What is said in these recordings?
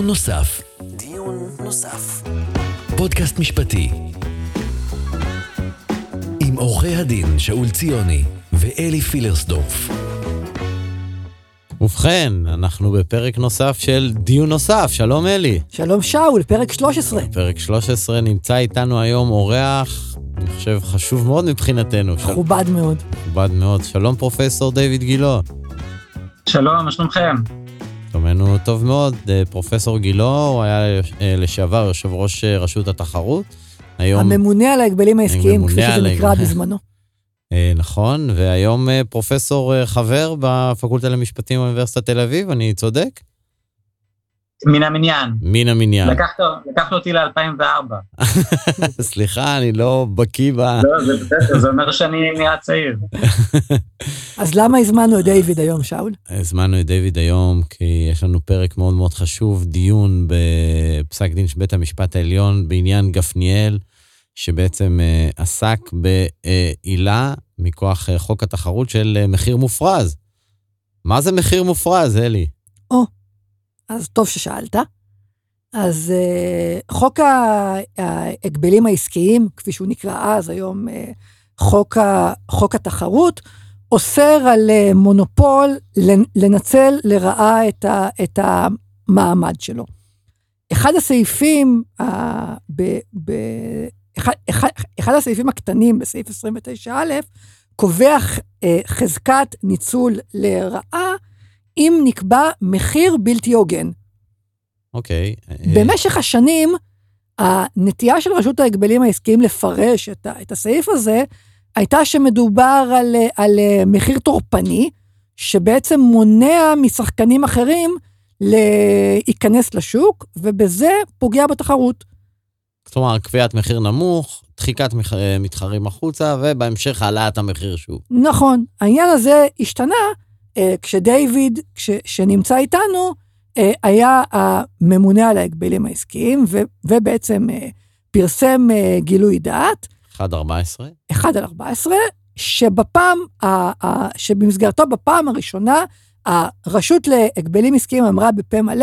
נוסף. פודקאסט משפטי. עם עורכי הדין שאול ציוני ואלי פילרסדורף. ובכן, אנחנו בפרק נוסף של דיון נוסף. שלום אלי. שלום שאול, פרק 13. פרק 13 נמצא איתנו היום אורח, אני חושב חשוב מאוד מבחינתנו. מכובד מאוד. מכובד מאוד. שלום פרופסור דיוויד גילה. שלום, מה שלומכם? שלומנו טוב מאוד. פרופסור גילה, הוא היה לשעבר יושב ראש רשות התחרות. היום הממונה על ההגבלים העסקיים, כפי שזה נקרא בזמנו. נכון, והיום פרופסור חבר בפקולטה למשפטים באוניברסיטת תל אביב, אני צודק? מן המניין. מן המניין. לקחת אותי ל-2004. סליחה, אני לא בקיא ב... לא, זה בסדר, זה אומר שאני נהיה צעיר. אז למה הזמנו את דיוויד היום, שאול? הזמנו את דיוויד היום, כי יש לנו פרק מאוד מאוד חשוב, דיון בפסק דין של בית המשפט העליון, בעניין גפניאל, שבעצם עסק בעילה מכוח חוק התחרות של מחיר מופרז. מה זה מחיר מופרז, אלי? אז טוב ששאלת. אז חוק ההגבלים העסקיים, כפי שהוא נקרא אז, היום חוק התחרות, אוסר על מונופול לנצל לרעה את המעמד שלו. אחד הסעיפים אחד הסעיפים הקטנים בסעיף 29א, קובע חזקת ניצול לרעה, אם נקבע מחיר בלתי הוגן. אוקיי. במשך השנים, הנטייה של רשות ההגבלים העסקיים לפרש את הסעיף הזה, הייתה שמדובר על מחיר תורפני, שבעצם מונע משחקנים אחרים להיכנס לשוק, ובזה פוגע בתחרות. כלומר, קביעת מחיר נמוך, דחיקת מתחרים החוצה, ובהמשך העלאת המחיר שוב. נכון. העניין הזה השתנה, כשדיוויד, שנמצא איתנו, היה הממונה על ההגבלים העסקיים, ובעצם פרסם גילוי דעת. 1/14. 1/14, שבמסגרתו בפעם הראשונה, הרשות להגבלים עסקיים אמרה בפה מלא,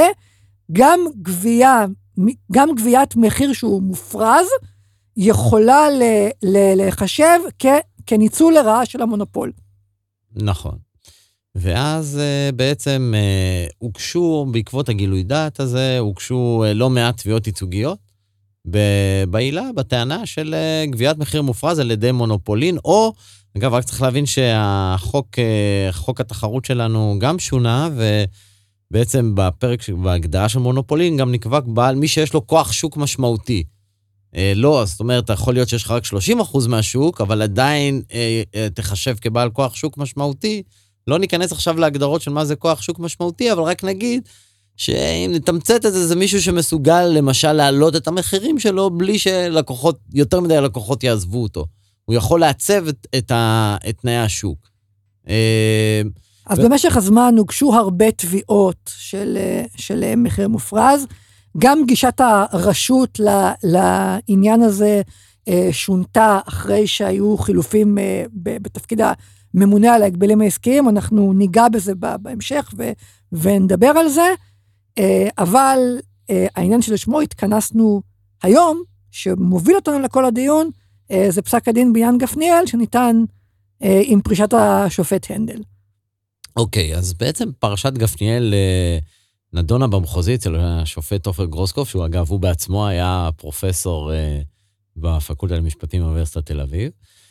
גם גביית מחיר שהוא מופרז, יכולה לחשב כניצול לרעה של המונופול. נכון. ואז בעצם הוגשו, בעקבות הגילוי דעת הזה, הוגשו לא מעט תביעות ייצוגיות, בעילה, בטענה של גביית מחיר מופרז על ידי מונופולין, או, אגב, רק צריך להבין חוק התחרות שלנו גם שונה, ובעצם בפרק, בהגדרה של מונופולין, גם נקבע בעל מי שיש לו כוח שוק משמעותי. לא, זאת אומרת, יכול להיות שיש לך רק 30% מהשוק, אבל עדיין תחשב כבעל כוח שוק משמעותי. לא ניכנס עכשיו להגדרות של מה זה כוח שוק משמעותי, אבל רק נגיד שאם נתמצת את זה, זה מישהו שמסוגל למשל להעלות את המחירים שלו, בלי שלקוחות, יותר מדי לקוחות יעזבו אותו. הוא יכול לעצב את תנאי השוק. אז במשך הזמן הוגשו הרבה תביעות של מחיר מופרז, גם גישת הרשות לעניין הזה שונתה אחרי שהיו חילופים בתפקיד הממונה על ההגבלים העסקיים, אנחנו ניגע בזה בהמשך ונדבר על זה, אבל העניין שלשמו התכנסנו היום, שמוביל אותנו לכל הדיון, זה פסק הדין בעניין גפניאל, שניתן עם פרישת השופט הנדל. אוקיי, אז בעצם פרשת גפניאל נדונה במחוזית אצל השופט עופר גרוסקוף, שהוא אגב, הוא בעצמו היה פרופסור בפקולטה למשפטים באוניברסיטת תל אביב,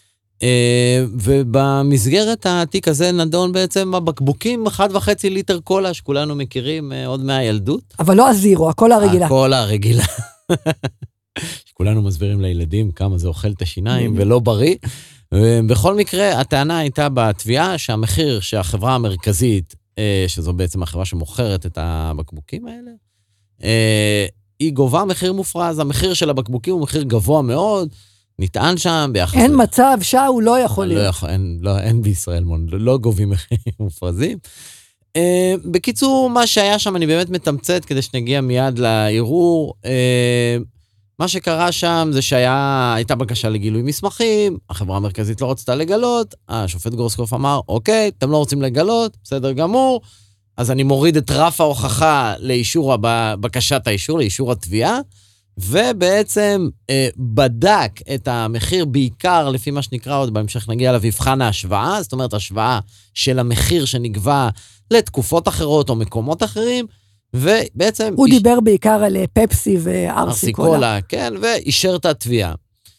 ובמסגרת התיק הזה נדון בעצם הבקבוקים 1.5 ליטר קולה, שכולנו מכירים עוד מהילדות. אבל לא הזירו, הקולה הרגילה. הקולה הרגילה. שכולנו מסבירים לילדים כמה זה אוכל את השיניים ולא בריא. בכל מקרה, הטענה הייתה בתביעה שהמחיר שהחברה המרכזית, שזו בעצם החברה שמוכרת את הבקבוקים האלה, היא גובה מחיר מופרז. המחיר של הבקבוקים הוא מחיר גבוה מאוד, נטען שם ביחס... אין מצב, הוא לא יכול להיות. אין בישראל, לא גובים מחירים מופרזים. בקיצור, מה שהיה שם, אני באמת מתמצת כדי שנגיע מיד לערעור. מה שקרה שם זה שהייתה בקשה לגילוי מסמכים, החברה המרכזית לא רצתה לגלות, השופט גרוסקוף אמר, אוקיי, אתם לא רוצים לגלות, בסדר גמור, אז אני מוריד את רף ההוכחה לאישור בקשת האישור, לאישור התביעה, ובעצם בדק את המחיר בעיקר לפי מה שנקרא עוד בהמשך נגיע למבחן ההשוואה, זאת אומרת השוואה של המחיר שנקבע לתקופות אחרות או מקומות אחרים, ובעצם... הוא דיבר בעיקר על פפסי וארסיקולה. כן, ואישר את התביעה.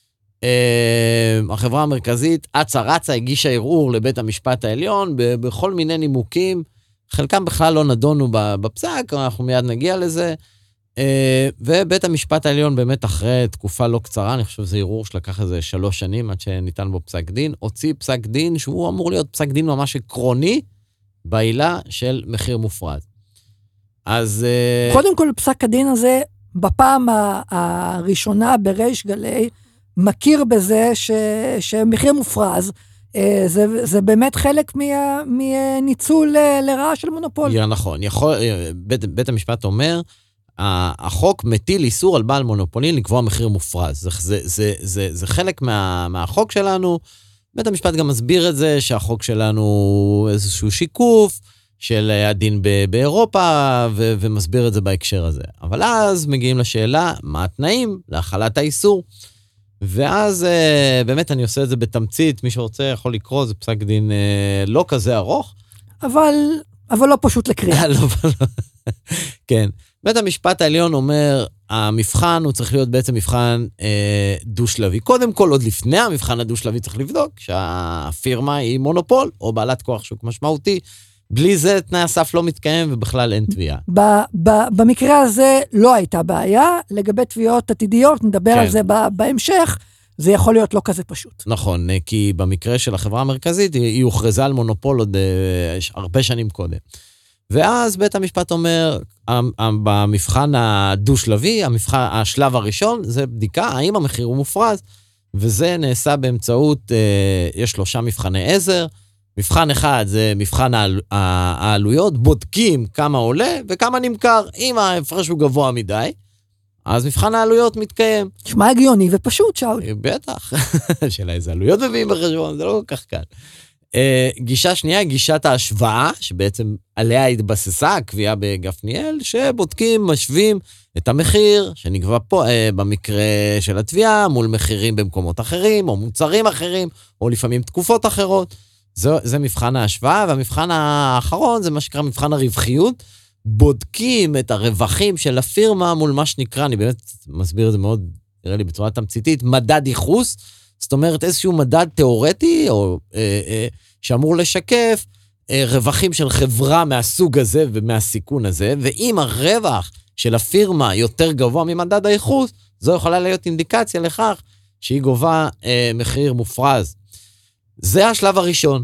החברה המרכזית, רצה, הגישה ערעור לבית המשפט העליון, בכל מיני נימוקים, חלקם בכלל לא נדונו בפסק, אנחנו מיד נגיע לזה, ובית המשפט העליון באמת אחרי תקופה לא קצרה, אני חושב שזה ערעור שלקח איזה 3 שנים, עד שניתן בו פסק דין, הוציא פסק דין שהוא אמור להיות פסק דין ממש עקרוני, בעילה של מחיר מופרז. אז... קודם כל, פסק הדין הזה, בפעם הראשונה בריש גלי, מכיר בזה שמחיר מופרז, זה באמת חלק מניצול לרעה של מונופול. נכון, בית המשפט אומר, החוק מטיל איסור על בעל מונופולין לקבוע מחיר מופרז. זה חלק מהחוק שלנו. בית המשפט גם מסביר את זה, שהחוק שלנו הוא איזשהו שיקוף של הדין באירופה, ומסביר את זה בהקשר הזה. אבל אז מגיעים לשאלה, מה התנאים להחלת האיסור? ואז באמת אני עושה את זה בתמצית, מי שרוצה יכול לקרוא, זה פסק דין לא כזה ארוך. אבל לא פשוט לקריאה. כן. בית המשפט העליון אומר, המבחן הוא צריך להיות בעצם מבחן דו-שלבי. קודם כל, עוד לפני המבחן הדו-שלבי צריך לבדוק שהפירמה היא מונופול, או בעלת כוח שוק משמעותי. בלי זה תנאי הסף לא מתקיים ובכלל אין תביעה. במקרה הזה לא הייתה בעיה, לגבי תביעות עתידיות, נדבר על זה בהמשך, זה יכול להיות לא כזה פשוט. נכון, כי במקרה של החברה המרכזית, היא הוכרזה על מונופול עוד הרבה שנים קודם. ואז בית המשפט אומר, במבחן הדו-שלבי, השלב הראשון, זה בדיקה, האם המחיר הוא מופרז, וזה נעשה באמצעות, יש 3 מבחני עזר, מבחן אחד זה מבחן העלויות, בודקים כמה עולה וכמה נמכר. אם ההפרש הוא גבוה מדי, אז מבחן העלויות מתקיים. שמה הגיוני ופשוט, שאול. בטח. שאלה איזה עלויות מביאים בחשבון, זה לא כל כך קל. גישה שנייה, גישת ההשוואה, שבעצם עליה התבססה הקביעה בגפניאל, שבודקים, משווים את המחיר שנקבע פה במקרה של התביעה, מול מחירים במקומות אחרים, או מוצרים אחרים, או לפעמים תקופות אחרות. זה מבחן ההשוואה, והמבחן האחרון זה מה שקרה מבחן הרווחיות, בודקים את הרווחים של הפירמה מול מה שנקרא, אני באמת מסביר את זה מאוד, נראה לי בצורה תמציתית, מדד ייחוס, זאת אומרת איזשהו מדד תיאורטי, או שאמור לשקף רווחים של חברה מהסוג הזה ומהסיכון הזה, ואם הרווח של הפירמה יותר גבוה ממדד הייחוס, זו יכולה להיות אינדיקציה לכך שהיא גובה מחיר מופרז. זה השלב הראשון.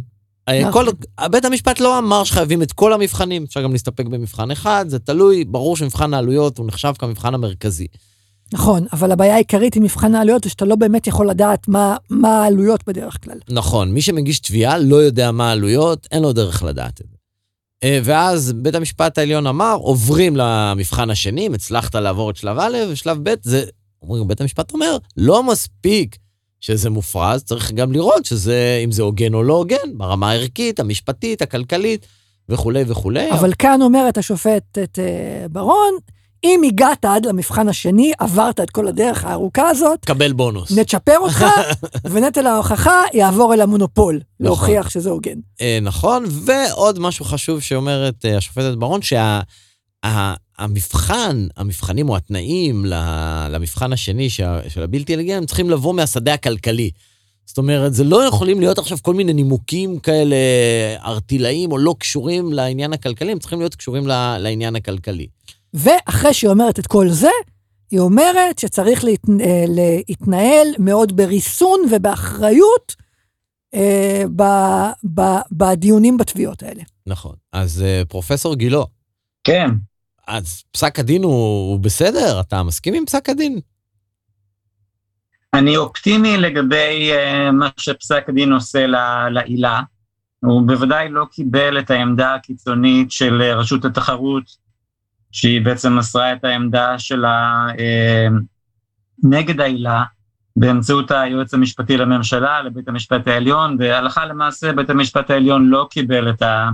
בית המשפט לא אמר שחייבים את כל המבחנים, אפשר גם להסתפק במבחן אחד, זה תלוי, ברור שמבחן העלויות הוא נחשב כמבחן המרכזי. נכון, אבל הבעיה העיקרית עם מבחן העלויות, זה שאתה לא באמת יכול לדעת מה העלויות בדרך כלל. נכון, מי שמגיש תביעה לא יודע מה העלויות, אין לו דרך לדעת את זה. ואז בית המשפט העליון אמר, עוברים למבחן השני, הצלחת לעבור את שלב א' ושלב ב', זה, בית המשפט אומר, לא מספיק שזה מופרז, צריך גם לראות שזה, אם זה הוגן או לא הוגן, ברמה הערכית, המשפטית, הכלכלית, וכו' וכו'. אבל כאן אומרת השופטת ברון, אם הגעת עד למבחן השני, עברת את כל הדרך הארוכה הזאת, קבל בונוס. נצ'פר אותך, ונטל ההוכחה יעבור אל המונופול, להוכיח שזה הוגן. נכון, ועוד משהו חשוב שאומרת השופטת ברון, המבחנים או התנאים למבחן השני של הבלתי אלגן, הם צריכים לבוא מהשדה הכלכלי. זאת אומרת, זה לא יכולים להיות עכשיו כל מיני נימוקים כאלה ארטילאיים או לא קשורים לעניין הכלכלי, הם צריכים להיות קשורים לעניין הכלכלי. ואחרי שהיא אומרת את כל זה, היא אומרת שצריך להתנהל מאוד בריסון ובאחריות בדיונים בתביעות האלה. נכון. אז פרופסור גילו. כן. אז פסק הדין הוא בסדר? אתה מסכים עם פסק הדין? אני אופטימי לגבי מה שפסק הדין עושה לעילה. הוא בוודאי לא קיבל את העמדה הקיצונית של רשות התחרות, שהיא בעצם מסרה את העמדה שלה נגד העילה, באמצעות היועץ המשפטי לממשלה, לבית המשפט העליון, והלכה למעשה בית המשפט העליון לא קיבל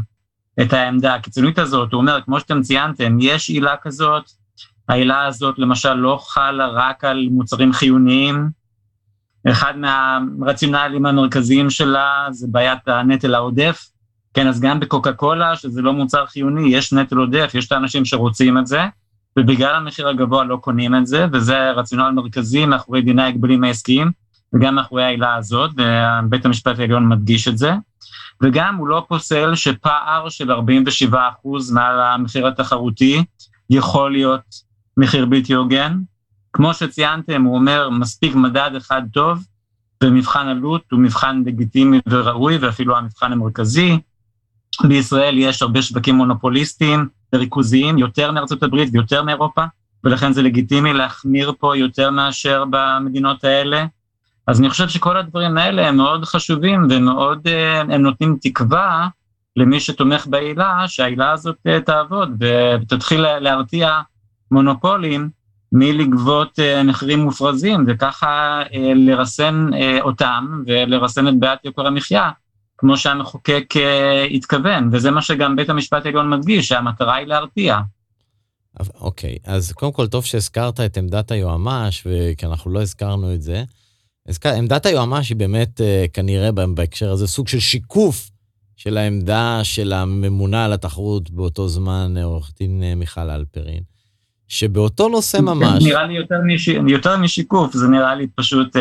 את העמדה הקיצונית הזאת. הוא אומר, כמו שאתם ציינתם, יש עילה כזאת, העילה הזאת למשל לא חלה רק על מוצרים חיוניים, אחד מהרציונלים המרכזיים שלה זה בעיית הנטל העודף, כן, אז גם בקוקה קולה, שזה לא מוצר חיוני, יש נטל עודף, יש את האנשים שרוצים את זה, ובגלל המחיר הגבוה לא קונים את זה, וזה רציונל מרכזי מאחורי דיני ההגבלים העסקיים, וגם מאחורי העילה הזאת, ובית המשפט העליון מדגיש את זה, וגם הוא לא פוסל שפער של 47% מעל המחיר התחרותי, יכול להיות מחיר בלתי הוגן, כמו שציינתם, הוא אומר, מספיק מדד אחד טוב, ומבחן עלות הוא מבחן לגיטימי וראוי, ואפילו המבחן המרכזי. בישראל יש הרבה שווקים מונופוליסטיים וריכוזיים, יותר מארצות הברית ויותר מאירופה, ולכן זה לגיטימי להחמיר פה יותר מאשר במדינות האלה. אז אני חושב שכל הדברים האלה הם מאוד חשובים, ומאוד הם נותנים תקווה למי שתומך בעילה, שהעילה הזאת תעבוד, ותתחיל להרתיע מונופולים, מלגבות מחירים מופרזים, וככה לרסן אותם, ולרסן את בעיית יוקר המחיה, כמו שהמחוקק התכוון, וזה מה שגם בית המשפט העליון מדגיש, שהמטרה היא להרתיע. אוקיי, אז קודם כל טוב שהזכרת את עמדת היועמ"ש, כי אנחנו לא הזכרנו את זה. עמדת היועמ"ש היא באמת כנראה בהקשר הזה סוג של שיקוף של העמדה של הממונה על התחרות באותו זמן, עורך דין מיכל אלפרין. שבאותו נושא ממש... נראה לי יותר משיקוף, זה נראה לי פשוט...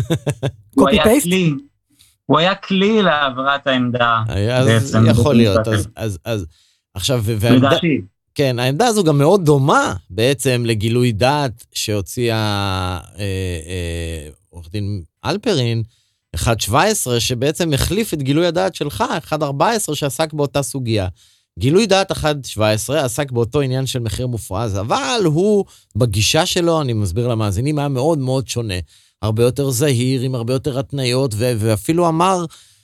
הוא היה כלי להעברת העמדה. אז יכול להיות, אז עכשיו... לדעתי. כן, העמדה הזו גם מאוד דומה בעצם לגילוי דעת שהוציאה עורך דין אלפרין, 1.17, שבעצם החליף את גילוי הדעת שלך, 1.14, שעסק באותה סוגיה. גילוי דעת 1.17 עסק באותו עניין של מחיר מופרז, אבל הוא בגישה שלו, אני מסביר למאזינים, היה מאוד מאוד שונה. הרבה יותר זהיר, עם הרבה יותר התניות, ואפילו אמר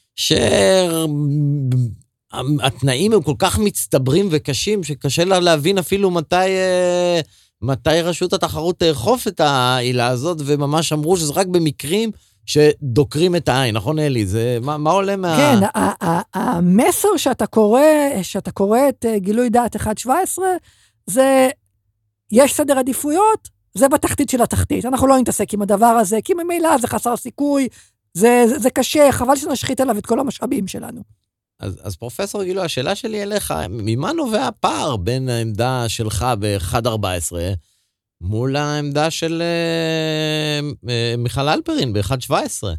שהתנאים הם כל כך מצטברים וקשים, שקשה לה להבין אפילו מתי רשות התחרות תאכוף את העילה הזאת, וממש אמרו שזה רק במקרים שדוקרים את העין, נכון אלי? זה, מה עולה מה... כן, המסר שאתה קורא את גילוי דעת 1.17, זה, יש סדר עדיפויות, זה בתחתית של התחתית. אנחנו לא נתעסק עם הדבר הזה, כי ממילא זה חסר סיכוי, זה קשה, חבל שנשחית עליו את כל המשאבים שלנו. אז פרופסור גילו, השאלה שלי אליך, ממה נובע הפער בין העמדה שלך ב-1.14, מול העמדה של מיכל אלפרין ב-1.17?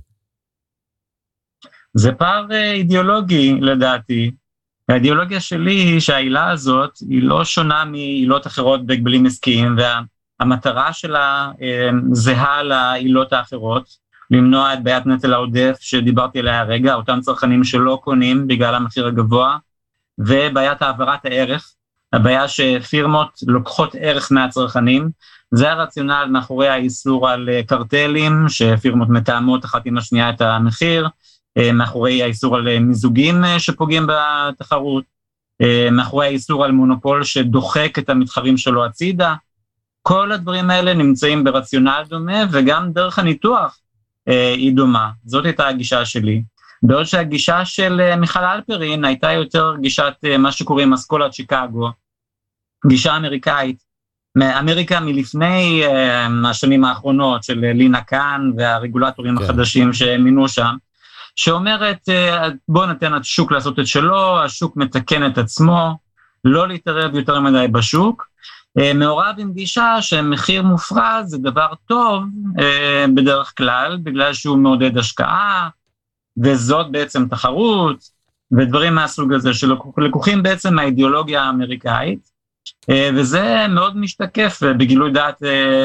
זה פער אידיאולוגי לדעתי. האידיאולוגיה שלי היא שהעילה הזאת היא לא שונה מעילות אחרות בהגבלים עסקיים, והמטרה שלה זהה לעילות האחרות, למנוע את בעיית נטל העודף שדיברתי עליה הרגע, אותם צרכנים שלא קונים בגלל המחיר הגבוה, ובעיית העברת הערך, הבעיה שפירמות לוקחות ערך מהצרכנים, זה הרציונל מאחורי האיסור על קרטלים, שפירמות מתאמות אחת עם השנייה את המחיר, מאחורי האיסור על מיזוגים שפוגעים בתחרות, מאחורי האיסור על מונופול שדוחק את המתחרים שלו הצידה, כל הדברים האלה נמצאים ברציונל דומה, וגם דרך הניתוח היא דומה, זאת הייתה הגישה שלי. בעוד שהגישה של מיכל אלפרין הייתה יותר גישת מה שקוראים אסכולת שיקגו, גישה אמריקאית, מאמריקה מלפני השנים האחרונות של לינה קאן והרגולטורים החדשים שמינו שם, שאומרת בוא ניתן השוק לעשות את שלו, השוק מתקן את עצמו, לא להתערב יותר מדי בשוק, מעורב עם גישה שמחיר מופרז זה דבר טוב בדרך כלל, בגלל שהוא מעודד השקעה, וזאת בעצם תחרות, ודברים מהסוג הזה שלקוחים בעצם מהאידיאולוגיה האמריקאית, וזה מאוד משתקף בגילוי דעת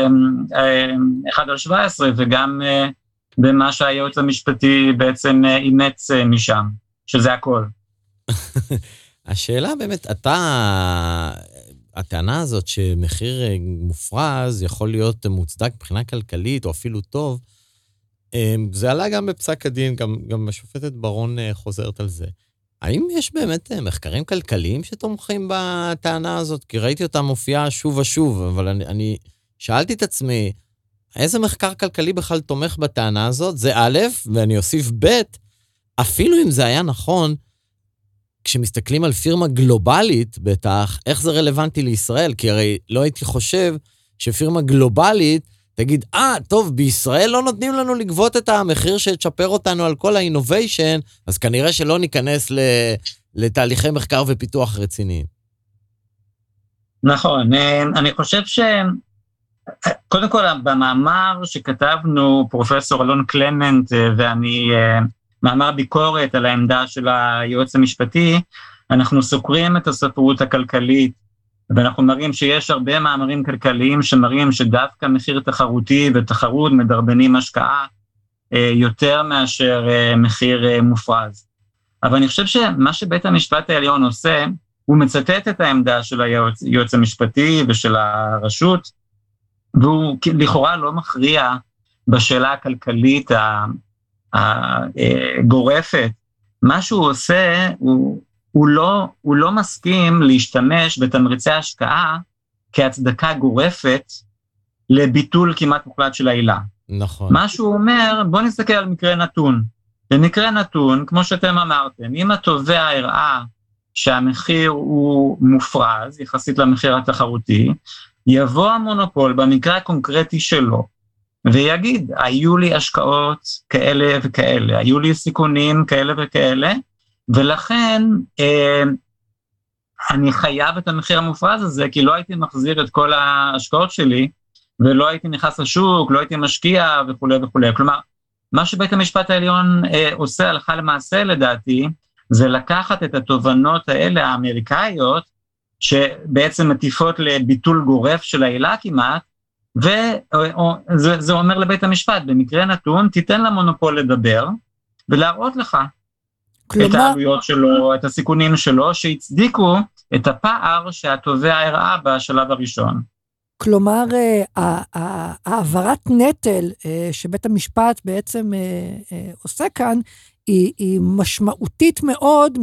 1.17, וגם במה שהיועץ המשפטי בעצם אימץ משם, שזה הכל. השאלה באמת, הטענה הזאת שמחיר מופרז יכול להיות מוצדק מבחינה כלכלית, או אפילו טוב, זה עלה גם בפסק הדין, גם השופטת ברון חוזרת על זה. האם יש באמת מחקרים כלכליים שתומכים בטענה הזאת? כי ראיתי אותה מופיעה שוב ושוב, אבל אני שאלתי את עצמי, איזה מחקר כלכלי בכלל תומך בטענה הזאת? זה א', ואני אוסיף ב', אפילו אם זה היה נכון, כשמסתכלים על פירמה גלובלית, בטח, איך זה רלוונטי לישראל? כי הרי לא הייתי חושב שפירמה גלובלית תגיד, טוב, בישראל לא נותנים לנו לגבות את המחיר שתשפר אותנו על כל האינוביישן, אז כנראה שלא ניכנס לתהליכי מחקר ופיתוח רציניים. נכון, אני חושב קודם כל, במאמר שכתבנו, פרופסור אלון קלמנט ואני, מאמר ביקורת על העמדה של היועץ המשפטי, אנחנו סוקרים את הספרות הכלכלית, ואנחנו מראים שיש הרבה מאמרים כלכליים שמראים שדווקא מחיר תחרותי ותחרות מדרבנים השקעה יותר מאשר מחיר מופרז. אבל אני חושב שמה שבית המשפט העליון עושה, הוא מצטט את העמדה של היועץ המשפטי ושל הרשות, והוא לכאורה לא מכריע בשאלה הכלכלית הגורפת. מה שהוא עושה, הוא לא מסכים להשתמש בתמריצי השקעה כהצדקה גורפת לביטול כמעט מוחלט של העילה. נכון. מה שהוא אומר, בוא נסתכל על מקרה נתון. במקרה נתון, כמו שאתם אמרתם, אם התובע הראה שהמחיר הוא מופרז, יחסית למחיר התחרותי, יבוא המונופול במקרה הקונקרטי שלו, ויגיד, היו לי השקעות כאלה וכאלה, היו לי סיכונים כאלה וכאלה, ולכן אני חייב את המחיר המופרז הזה, כי לא הייתי מחזיר את כל ההשקעות שלי, ולא הייתי נכנס לשוק, לא הייתי משקיע וכו' וכו'. כלומר, מה שבית המשפט העליון עושה הלכה למעשה לדעתי, זה לקחת את התובנות האלה האמריקאיות, שבעצם מטיפות לביטול גורף של העילה כמעט, וזה אומר לבית המשפט, במקרה נתון, תיתן למונופול לדבר, ולהראות לך את העלויות שלו, את הסיכונים שלו, שהצדיקו את הפער שהתובע הראה בשלב הראשון. כלומר, העברת נטל שבית המשפט בעצם עושה כאן, היא משמעותית מאוד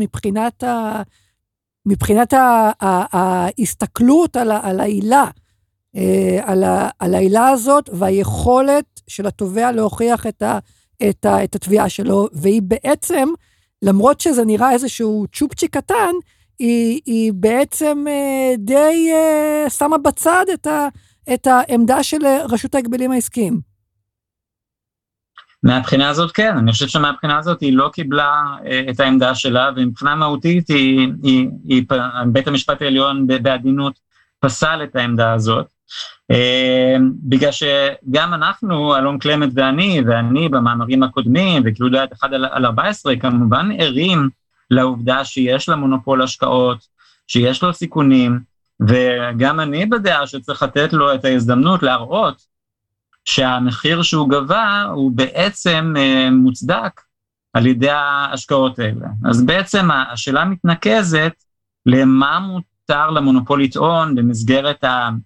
מבחינת ההסתכלות על העילה, על העילה הזאת, והיכולת של התובע להוכיח את התביעה שלו, והיא בעצם, למרות שזה נראה איזשהו צ'ופצ'יק קטן, היא בעצם די שמה בצד את העמדה של רשות ההגבלים העסקיים. מהבחינה הזאת כן, אני חושב שמהבחינה הזאת היא לא קיבלה את העמדה שלה, ומבחינה מהותית בית המשפט העליון בעדינות פסל את העמדה הזאת, בגלל שגם אנחנו, אלון קלמנט ואני במאמרים הקודמים, וכאילו דעת 1/14, כמובן ערים לעובדה שיש לה מונופול השקעות, שיש לו סיכונים, וגם אני בדעה שצריך לתת לו את ההזדמנות להראות, שהמחיר שהוא גבה הוא בעצם מוצדק על ידי ההשקעות האלה. אז בעצם השאלה מתנקזת למה מותר למונופול לטעון במסגרת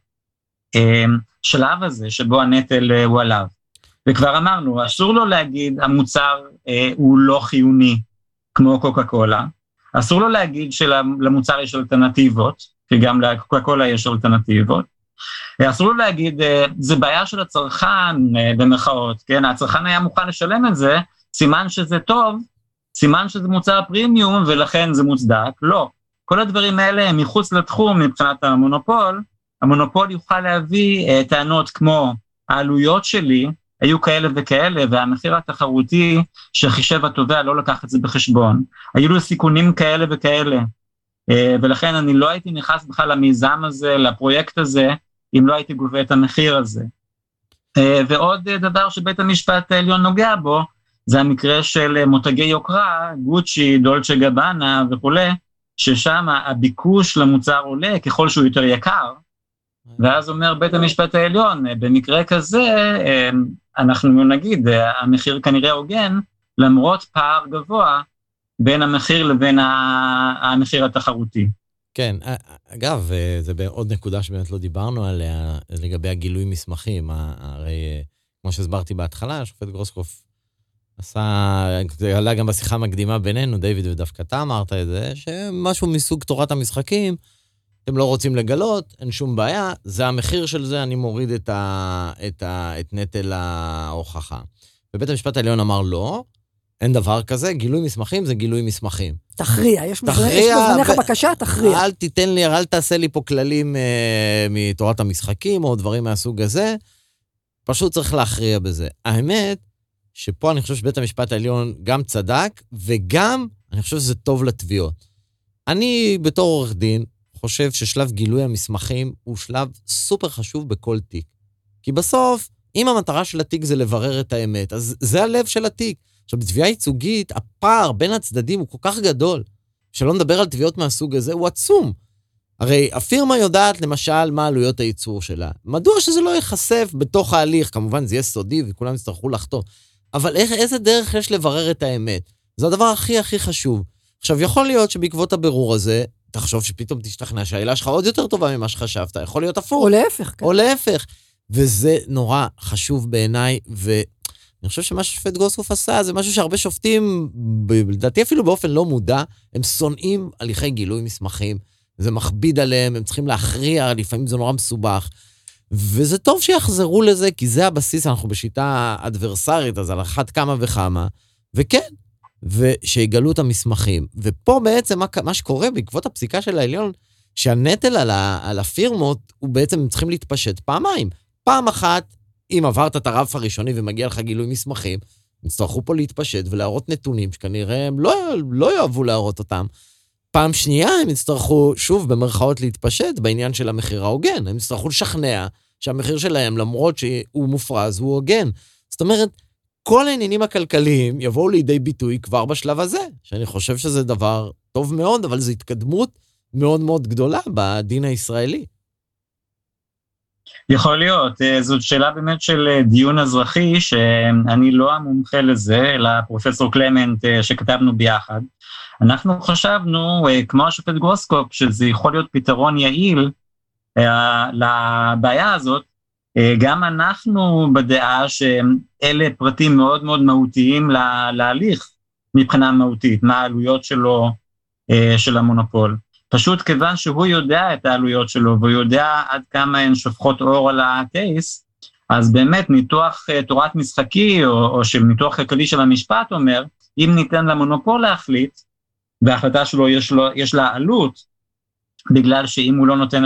השלב הזה שבו הנטל הוא עליו. וכבר אמרנו, אסור לו להגיד המוצר הוא לא חיוני כמו קוקה קולה, אסור לו להגיד שלמוצר יש אלטרנטיבות, כי גם לקוקה קולה יש אלטרנטיבות, אסור לו להגיד, זה בעיה של הצרכן במחאות, כן? הצרכן היה מוכן לשלם את זה, סימן שזה טוב, סימן שזה מוצר פרימיום, ולכן זה מוצדק. לא. כל הדברים האלה הם מחוץ לתחום מבחינת המונופול, המונופול יוכל להביא טענות כמו, העלויות שלי היו כאלה וכאלה, והמחיר התחרותי שחישב התובע לא לקח את זה בחשבון. היו לו סיכונים כאלה וכאלה, ולכן אני לא הייתי נכנס בכלל למיזם הזה, לפרויקט הזה, אם לא הייתי גובה את המחיר הזה. ועוד דבר שבית המשפט העליון נוגע בו, זה המקרה של מותגי יוקרה, גוצ'י, דולצ'ה גבאנה וכו', ששם הביקוש למוצר עולה ככל שהוא יותר יקר, ואז אומר בית המשפט העליון, במקרה כזה, אנחנו נגיד, המחיר כנראה הוגן, למרות פער גבוה, בין המחיר לבין המחיר התחרותי. כן, אגב, זה בעוד נקודה שבאמת לא דיברנו עליה, לגבי הגילוי מסמכים, הרי כמו שהסברתי בהתחלה, השופט גרוסקופ זה עלה גם בשיחה מקדימה בינינו, דיוויד ודווקא אתה אמרת את זה, שמשהו מסוג תורת המשחקים, אתם לא רוצים לגלות, אין שום בעיה, זה המחיר של זה, אני מוריד את נטל ההוכחה. ובית המשפט העליון אמר לא, אין דבר כזה, גילוי מסמכים זה גילוי מסמכים. תכריע, יש בזמנך בקשה, תכריע. אל תיתן לי, אל תעשה לי פה כללים מתורת המשחקים, או דברים מהסוג הזה, פשוט צריך להכריע בזה. האמת, שפה אני חושב שבית המשפט העליון גם צדק, וגם אני חושב שזה טוב לתביעות. אני בתור עורך דין, חושב ששלב גילוי המסמכים הוא שלב סופר חשוב בכל תיק. כי בסוף, אם המטרה של התיק זה לברר את האמת, אז זה הלב של התיק. עכשיו, בתביעה ייצוגית, הפער בין הצדדים הוא כל כך גדול, שלא נדבר על תביעות מהסוג הזה, הוא עצום. הרי הפירמה יודעת, למשל, מה עלויות הייצור שלה. מדוע שזה לא ייחשף בתוך ההליך? כמובן, זה יהיה סודי וכולם יצטרכו לחתום. אבל איזה דרך יש לברר את האמת? זה הדבר הכי הכי חשוב. עכשיו, יכול להיות שבעקבות הבירור הזה, תחשוב שפתאום תשתכנע שהעילה שלך עוד יותר טובה ממה שחשבת, יכול להיות הפוך. או להפך. או להפך. וזה נורא חשוב בעיניי, ואני חושב שמה ששופט גוסקוף עשה, זה משהו שהרבה שופטים, לדעתי אפילו באופן לא מודע, הם שונאים הליכי גילוי מסמכים, זה מכביד עליהם, הם צריכים להכריע, לפעמים זה נורא מסובך, וזה טוב שיחזרו לזה, כי זה הבסיס, אנחנו בשיטה אדברסרית, אז על אחת כמה וכמה, וכן, ושיגלו את המסמכים. ופה בעצם מה שקורה בעקבות הפסיקה של העליון, שהנטל על הפירמות, הוא בעצם צריכים להתפשט פעמיים. פעם אחת, אם עברת את הרף הראשוני ומגיע לך גילוי מסמכים, יצטרכו פה להתפשט ולהראות נתונים שכנראה הם לא יאהבו להראות אותם. פעם שנייה הם יצטרכו שוב במרכאות להתפשט בעניין של המחיר ההוגן. הם יצטרכו לשכנע שהמחיר שלהם, למרות שהוא מופרז, הוא הוגן. זאת אומרת, כל העניינים הכלכליים יבואו לידי ביטוי כבר בשלב הזה, שאני חושב שזה דבר טוב מאוד, אבל זו התקדמות מאוד מאוד גדולה בדין הישראלי. יכול להיות, זאת שאלה באמת של דיון אזרחי, שאני לא המומחה לזה, אלא פרופסור קלמנט שכתבנו ביחד. אנחנו חשבנו, כמו השופט גרוסקופ, שזה יכול להיות פתרון יעיל לבעיה הזאת, גם אנחנו בדעה שאלה פרטים מאוד מאוד מהותיים להליך מבחינה מהותית, מה העלויות שלו, של המונופול. פשוט כיוון שהוא יודע את העלויות שלו, והוא יודע עד כמה הן שופכות אור על הקייס, אז באמת ניתוח תורת משחקי, או של ניתוח כלכלי של המשפט אומר, אם ניתן למונופול להחליט, וההחלטה שלו יש לה עלות, בגלל שאם הוא לא נותן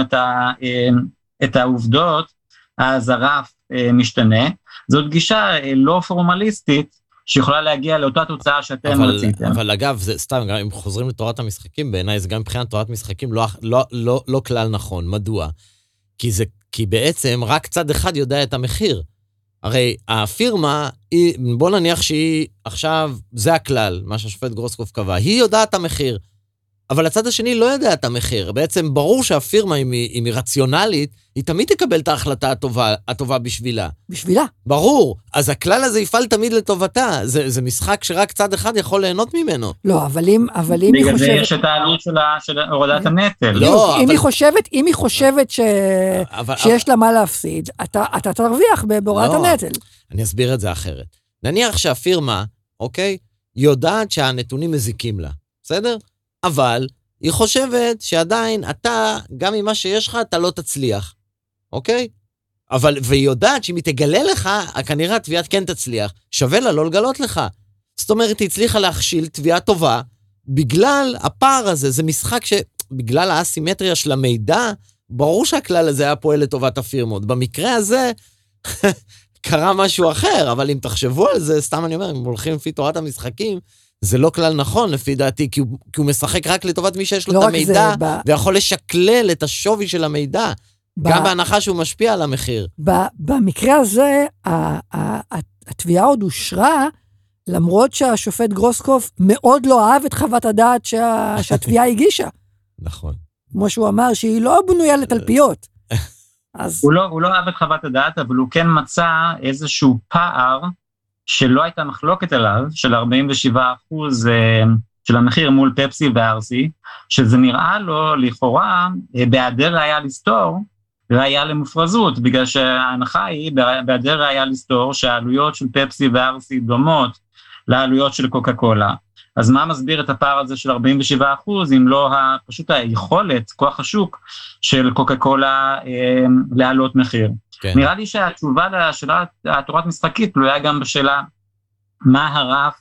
את העובדות, אז הרף משתנה. זאת גישה לא פורמליסטית, שיכולה להגיע לאותה תוצאה שאתם רציתם. אבל אגב, זה סתם, גם אם חוזרים לתורת המשחקים, בעיניי זה גם מבחינת תורת משחקים לא כלל נכון. מדוע? כי בעצם רק צד אחד יודע את המחיר. הרי הפירמה, בוא נניח שהיא עכשיו, זה הכלל, מה שהשופט גרוסקוף קבע, היא יודעת את המחיר, אבל הצד השני לא יודע את המחיר. בעצם ברור שהפירמה, אם היא רציונלית, היא תמיד תקבל את ההחלטה הטובה בשבילה. בשבילה? ברור. אז הכלל הזה יפעל תמיד לטובתה. זה משחק שרק צד אחד יכול ליהנות ממנו. לא, אבל אם היא חושבת... בגלל זה יש את העלות של הורדת הנטל. לא, אם היא חושבת שיש לה מה להפסיד, אתה תרוויח בהורדת הנטל. אני אסביר את זה אחרת. נניח שהפירמה, אוקיי, יודעת שהנתונים מזיקים לה. בסדר? אבל היא חושבת שעדיין אתה, גם ממה שיש לך, אתה לא תצליח. אוקיי? והיא יודעת שאם היא תגלה לך, כנראה התביעת כן תצליח. שווה לה לא לגלות לך. זאת אומרת, היא הצליחה להכשיל תביעה טובה, בגלל הפער הזה. זה משחק שבגלל האסימטריה של המידע, ברור שהכלל הזה היה פועל לטובת הפירמות. במקרה הזה, קרה משהו אחר, אבל אם תחשבו על זה, סתם אני אומר, אם הולכים לפי תורת המשחקים, זה לא כלל נכון, לפי דעתי, כי הוא משחק רק לטובת מי שיש לו את המידע, ויכול לשקלל את השווי של המידע, גם בהנחה שהוא משפיע על המחיר. במקרה הזה, התביעה עוד אושרה, למרות שהשופט גרוסקוף מאוד לא אהב את חוות הדעת שהתביעה הגישה. נכון. כמו שהוא אמר, שהיא לא בנויה לתלפיות. הוא לא אהב את חוות הדעת, אבל הוא כן מצא איזשהו פער, שלא הייתה מחלוקת עליו, של 47% של המחיר מול פפסי וארסי, שזה נראה לו לכאורה, בהיעדר ראיה לסתור, ראיה למופרזות, בגלל שההנחה היא, בהיעדר ראיה לסתור, שהעלויות של פפסי וארסי דומות לעלויות של קוקה קולה. אז מה מסביר את הפער הזה של 47%, אם לא פשוט היכולת, כוח השוק, של קוקה קולה להעלות מחיר. כן. נראה לי שהתשובה לשאלת התורת משחקית תלויה גם בשאלה מה הרף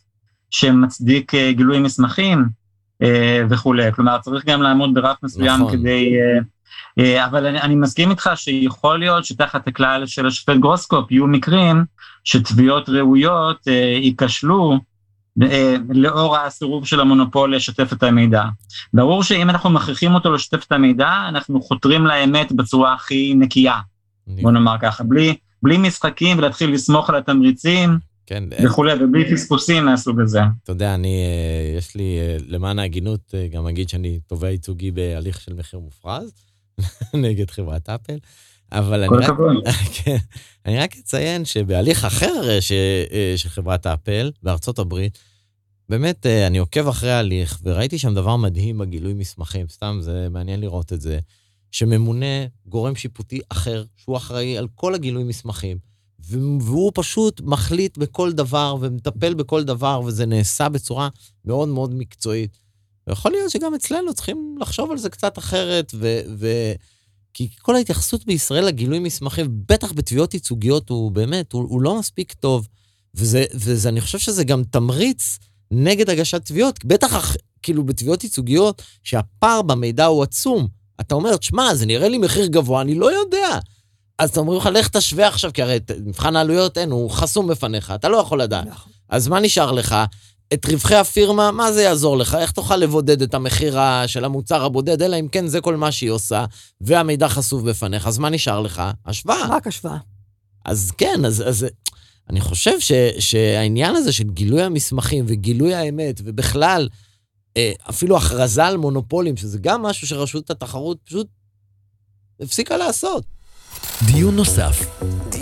שמצדיק גילוי מסמכים וכו'. כלומר, צריך גם לעמוד ברף מסוים נכון. כדי... אבל אני מסכים איתך שיכול להיות שתחת הכלל של השופט גרוסקופ יהיו מקרים שתביעות ראויות ייכשלו לאור הסירוב של המונופול לשתף את המידע. ברור שאם אנחנו מכריחים אותו לשתף את המידע, אנחנו חותרים לאמת בצורה הכי נקייה. בוא נאמר ככה, בלי משחקים ולהתחיל לסמוך על התמריצים כן, וכו', ובלי פספוסים מהסוג הזה. אתה יודע, יש לי, למען ההגינות, גם אגיד שאני תובע ייצוגי בהליך של מחיר מופרז, נגד חברת אפל, אבל אני רק אציין שבהליך אחר של חברת אפל, בארצות הברית, באמת אני עוקב אחרי ההליך, וראיתי שם דבר מדהים בגילוי מסמכים, סתם זה מעניין לראות את זה, שממונה גורם שיפוטי אחר, שהוא אחראי על כל הגילוי מסמכים, והוא פשוט מחליט בכל דבר, ומטפל בכל דבר, וזה נעשה בצורה מאוד מאוד מקצועית. ויכול להיות שגם אצלנו צריכים לחשוב על זה קצת אחרת, כי כל ההתייחסות בישראל לגילוי מסמכים, בטח בתביעות ייצוגיות, הוא באמת, הוא לא מספיק טוב, וזה, אני חושב שזה גם תמריץ נגד הגשת תביעות, בטח כאילו בתביעות ייצוגיות, שהפער במידע הוא עצום, אתה אומר, תשמע, זה נראה לי מחיר גבוה, אני לא יודע. אז אתה אומר לך, לך תשווה עכשיו, כי הרי מבחן העלויות אין, הוא חסום בפניך, אתה לא יכול לדעת. אז מה נשאר לך? את רווחי הפירמה, מה זה יעזור לך? איך תוכל לבודד את המחיר של המוצר הבודד, אלא אם כן זה כל מה שהיא עושה, והמידע חשוף בפניך, אז מה נשאר לך? השוואה. רק השוואה. אז כן, אז אני חושב שהעניין הזה של גילוי המסמכים וגילוי האמת, ובכלל, אפילו הכרזה על מונופולים, שזה גם משהו שרשות התחרות פשוט הפסיקה לעשות. דיון נוסף.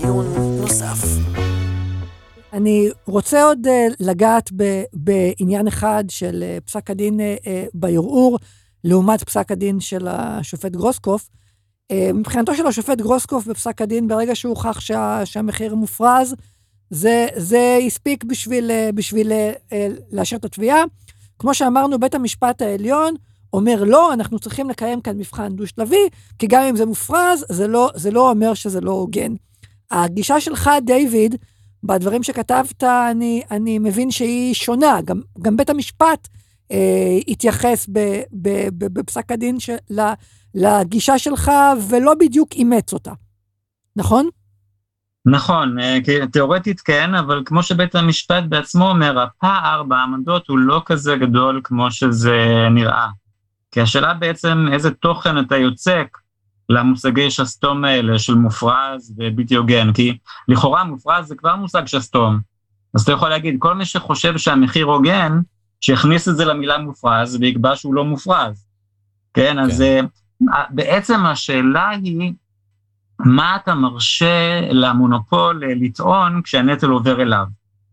אני רוצה עוד לגעת בעניין אחד של פסק הדין בערעור, לעומת פסק הדין של השופט גרוסקופ. מבחינתו של השופט גרוסקופ בפסק הדין, ברגע שהוא הוכח שהמחיר מופרז, זה הספיק בשביל לאשר את התביעה. כמו שאמרנו, בית המשפט העליון אומר לא, אנחנו צריכים לקיים כאן מבחן דו-שלבי, כי גם אם זה מופרז, זה לא אומר שזה לא הוגן. הגישה שלך, דיוויד, בדברים שכתבת, אני מבין שהיא שונה. גם בית המשפט התייחס בפסק הדין לגישה שלך, ולא בדיוק אימץ אותה. נכון? נכון, תיאורטית כן, אבל כמו שבית המשפט בעצמו אומר, הפער בעמדות הוא לא כזה גדול כמו שזה נראה. כי השאלה בעצם איזה תוכן אתה יוצק למושגי שסתום האלה של מופרז ובלתי הוגן, כי לכאורה מופרז זה כבר מושג שסתום. אז אתה יכול להגיד, כל מי שחושב שהמחיר הוגן, שיכניס את זה למילה מופרז ויקבע שהוא לא מופרז. כן, אז בעצם השאלה היא, מה אתה מרשה למונופול לטעון כשהנטל עובר אליו?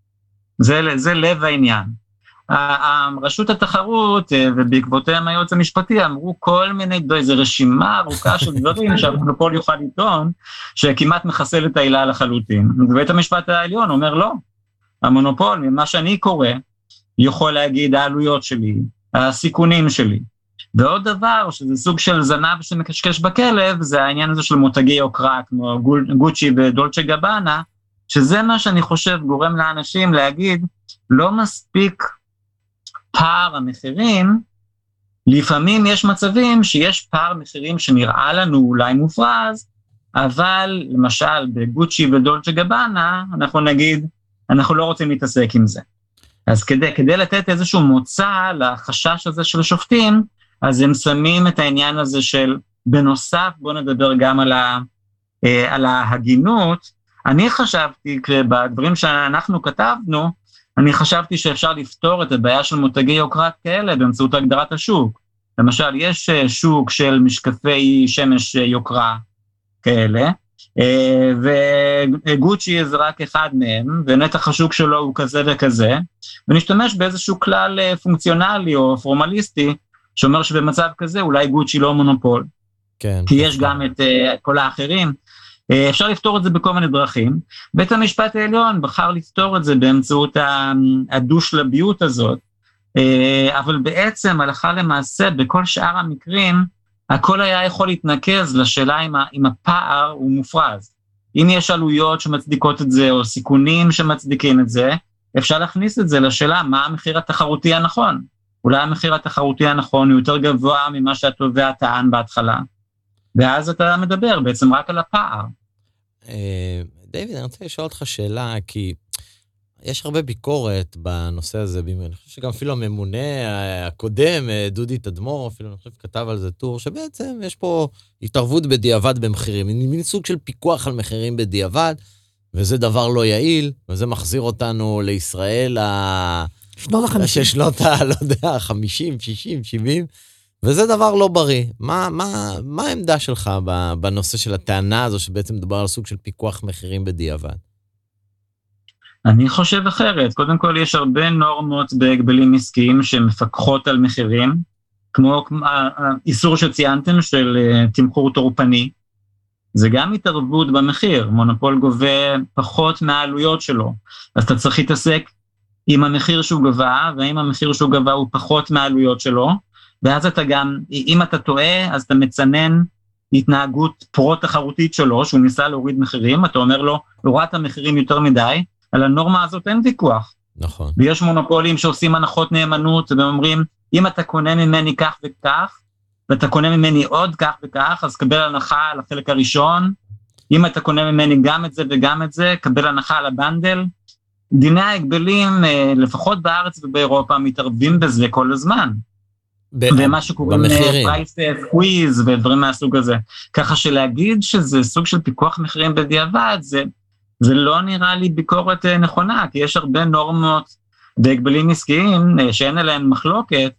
זה לב העניין. רשות התחרות ובעקבותיהם היועץ המשפטי אמרו כל מיני, זה רשימה ארוכה של דברים שהמונופול יוכל לטעון שכמעט מחסל את העילה לחלוטין. ובית המשפט העליון אומר לא, המונופול ממה שאני קורא יכול להגיד העלויות שלי, הסיכונים שלי. ועוד דבר שזה סוג של זנב שמקשקש בכלב, זה העניין הזה של מותגי יוקרה כמו גוצ'י ודולצ'ה גבאנה, שזה מה שאני חושב גורם לאנשים להגיד לא מספיק פער המחירים, לפעמים יש מצבים שיש פער מחירים שנראה לנו אולי מופרז, אבל למשל בגוצ'י ודולצ'ה גבאנה, אנחנו נגיד, אנחנו לא רוצים להתעסק עם זה. אז כדי לתת איזשהו מוצא לחשש הזה של השופטים, אז הם שמים את העניין הזה של, בנוסף בוא נדבר גם על ההגינות, אני חשבתי, בדברים שאנחנו כתבנו, אני חשבתי שאפשר לפתור את הבעיה של מותגי יוקרת כאלה באמצעות הגדרת השוק. למשל, יש שוק של משקפי שמש יוקרה כאלה, וגוצ'י זה רק אחד מהם, ונתח השוק שלו הוא כזה וכזה, ונשתמש באיזשהו כלל פונקציונלי או פורמליסטי, שאומר שבמצב כזה אולי גוצ'י לא מונופול. כן. כי יש גם את כל האחרים. אפשר לפתור את זה בכל מיני דרכים. בית המשפט העליון בחר לפתור את זה באמצעות הדו-שלביות הזאת, אבל בעצם הלכה למעשה בכל שאר המקרים, הכל היה יכול להתנקז לשאלה אם הפער הוא מופרז. אם יש עלויות שמצדיקות את זה, או סיכונים שמצדיקים את זה, אפשר להכניס את זה לשאלה, מה המחיר התחרותי הנכון? אולי המחיר התחרותי הנכון הוא יותר גבוה ממה שהתובע טען בהתחלה, ואז אתה מדבר בעצם רק על הפער. דיוויד, אני רוצה לשאול אותך שאלה, כי יש הרבה ביקורת בנושא הזה, אני חושב שגם אפילו הממונה הקודם, דודי תדמור, אפילו אני חושב כתב על זה טור, שבעצם יש פה התערבות בדיעבד במחירים, מין סוג של פיקוח על מחירים בדיעבד, וזה דבר לא יעיל, וזה מחזיר אותנו לישראל שנות לא יודע, 50, 60, 70, וזה דבר לא בריא. מה העמדה שלך בנושא של הטענה הזו, שבעצם מדובר על סוג של פיקוח מחירים בדיעבד? אני חושב אחרת. קודם כל, יש הרבה נורמות בהגבלים עסקיים שמפקחות על מחירים, כמו האיסור שציינתם של תמחור תורפני, זה גם התערבות במחיר. מונופול גובה פחות מהעלויות שלו, אז אתה צריך להתעסק עם המחיר שהוא גבה, ואם המחיר שהוא גבה הוא פחות מהעלויות שלו, ואז אתה גם, אם אתה טועה, אז אתה מצנן התנהגות פרו-תחרותית שלו, שהוא ניסה להוריד מחירים, אתה אומר לו, הורדת המחירים יותר מדי, על הנורמה הזאת אין ויכוח. נכון. ויש מונופולים שעושים הנחות נאמנות, ואומרים, אם אתה קונה ממני כך וכך, ואתה קונה ממני עוד כך וכך, אז קבל הנחה על החלק הראשון, אם אתה קונה ממני גם את זה וגם את זה, קבל הנחה על הבנדל. דיני ההגבלים, לפחות בארץ ובאירופה, מתערבים בזה כל הזמן. ומה שקוראים פרייס סקוויז ודברים מהסוג הזה. ככה שלהגיד שזה סוג של פיקוח מחירים בדיעבד, זה לא נראה לי ביקורת נכונה, כי יש הרבה נורמות בהגבלים עסקיים שאין עליהן מחלוקת,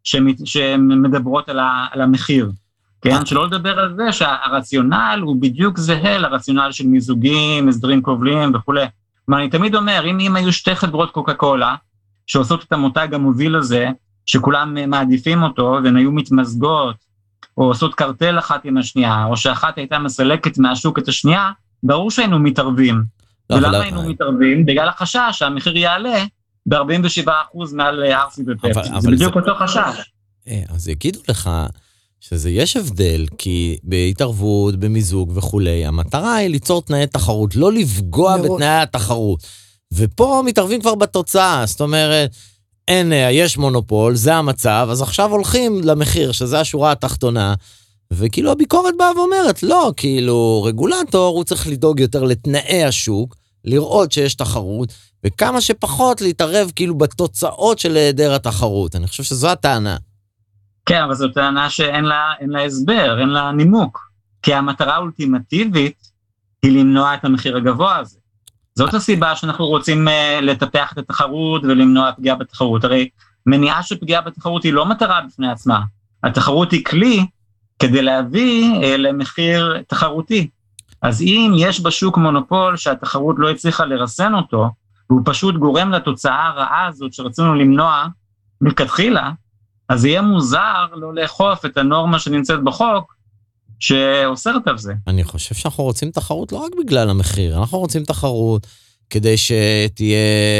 שמדברות על המחיר. כן? שלא לדבר על זה שהרציונל הוא בדיוק זהה לרציונל של מיזוגים, הסדרים כובלים וכו'. מה אני תמיד אומר, אם היו שתי חברות קוקה קולה, שעושות את המותג המוביל הזה, שכולם מעדיפים אותו, והן היו מתמזגות, או עושות קרטל אחת עם השנייה, או שאחת הייתה מסלקת מהשוק את השנייה, ברור שהיינו מתערבים. ולמה היינו מתערבים? בגלל החשש שהמחיר יעלה ב-47% מעל ארסי ופפסי. זה בדיוק אותו חשש. אז יגידו לך שזה יש הבדל, כי בהתערבות, במיזוג וכולי, המטרה היא ליצור תנאי תחרות, לא לפגוע בתנאי התחרות. ופה מתערבים כבר בתוצאה, זאת אומרת, אין, יש מונופול, זה המצב, אז עכשיו הולכים למחיר, שזה השורה התחתונה, וכאילו הביקורת באה ואומרת, לא, כאילו רגולטור, הוא צריך לדאוג יותר לתנאי השוק, לראות שיש תחרות, וכמה שפחות להתערב כאילו בתוצאות של היעדר התחרות. אני חושב שזו הטענה. כן, אבל זו טענה שאין לה הסבר, אין לה נימוק, כי המטרה האולטימטיבית היא למנוע את המחיר הגבוה הזה. זאת הסיבה שאנחנו רוצים לטפח את התחרות ולמנוע פגיעה בתחרות. הרי מניעה של פגיעה בתחרות היא לא מטרה בפני עצמה. התחרות היא כלי כדי להביא למחיר תחרותי. אז אם יש בשוק מונופול שהתחרות לא הצליחה לרסן אותו, והוא פשוט גורם לתוצאה הרעה הזאת שרצינו למנוע מלכתחילה, אז יהיה מוזר לא לאכוף את הנורמה שנמצאת בחוק, שאוסרת על זה. אני חושב שאנחנו רוצים תחרות לא רק בגלל המחיר, אנחנו רוצים תחרות כדי שתהיה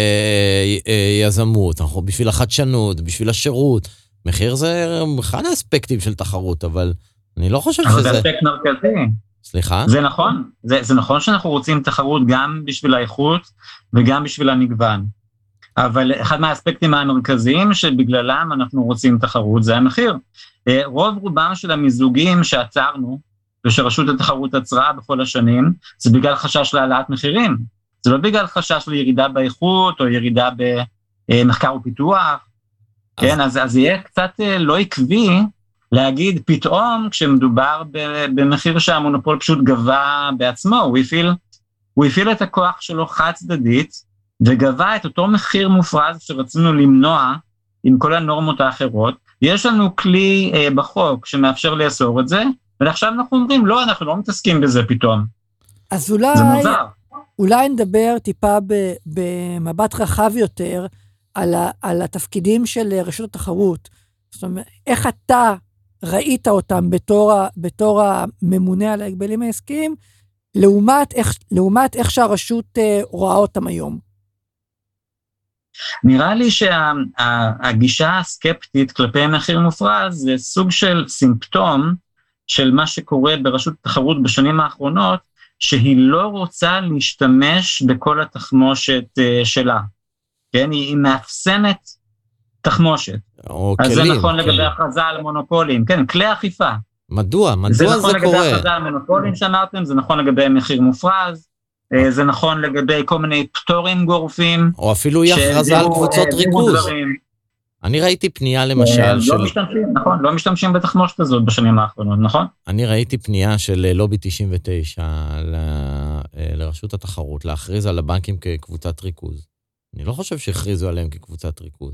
יזמות, אנחנו בשביל החדשנות, בשביל השירות. מחיר זה אחד האספקטים של תחרות, אבל אני לא חושב שזה... זה אספקט מרכזי. סליחה? זה נכון. זה נכון שאנחנו רוצים תחרות גם בשביל האיכות וגם בשביל המגוון. אבל אחד מהאספקטים המרכזיים שבגללם אנחנו רוצים תחרות זה המחיר. רוב רובם של המיזוגים שעצרנו, ושרשות התחרות עצרה בכל השנים, זה בגלל חשש להעלאת מחירים. זה לא בגלל חשש לירידה באיכות, או ירידה במחקר ופיתוח. כן, אז יהיה קצת לא עקבי להגיד פתאום, כשמדובר במחיר שהמונופול פשוט גבה בעצמו, הוא הפעיל את הכוח שלו חד צדדית, וגבה את אותו מחיר מופרז שרצינו למנוע עם כל הנורמות האחרות. יש לנו כלי בחוק שמאפשר לאסור את זה, ועכשיו אנחנו אומרים, לא, אנחנו לא מתעסקים בזה פתאום. אז אולי נדבר טיפה במבט רחב יותר, על התפקידים של רשות התחרות. זאת אומרת, איך אתה ראית אותם בתור הממונה על ההגבלים העסקיים, לעומת איך שהרשות רואה אותם היום. נראה לי שהגישה הסקפטית כלפי מחיר מופרז, זה סוג של סימפטום של מה שקורה ברשות התחרות בשנים האחרונות, שהיא לא רוצה להשתמש בכל התחמושת שלה. כן, היא מאפסנת תחמושת. אז זה נכון לגבי הכרזה על מונופולים, כן, כלי אכיפה. מדוע זה קורה? זה נכון לגבי הכרזה על מונופולים שאמרתם, זה נכון לגבי מחיר מופרז, זה נכון לגבי כל מיני פטורים גורפים. או אפילו היא הכרזה על קבוצות ריכוז. אני ראיתי פנייה למשל של... נכון, לא משתמשים בתחמושת הזאת בשנים האחרונות, נכון? אני ראיתי פנייה של לובי 99 לרשות התחרות, להכריז על הבנקים כקבוצת ריכוז. אני לא חושב שהכריזו עליהם כקבוצת ריכוז.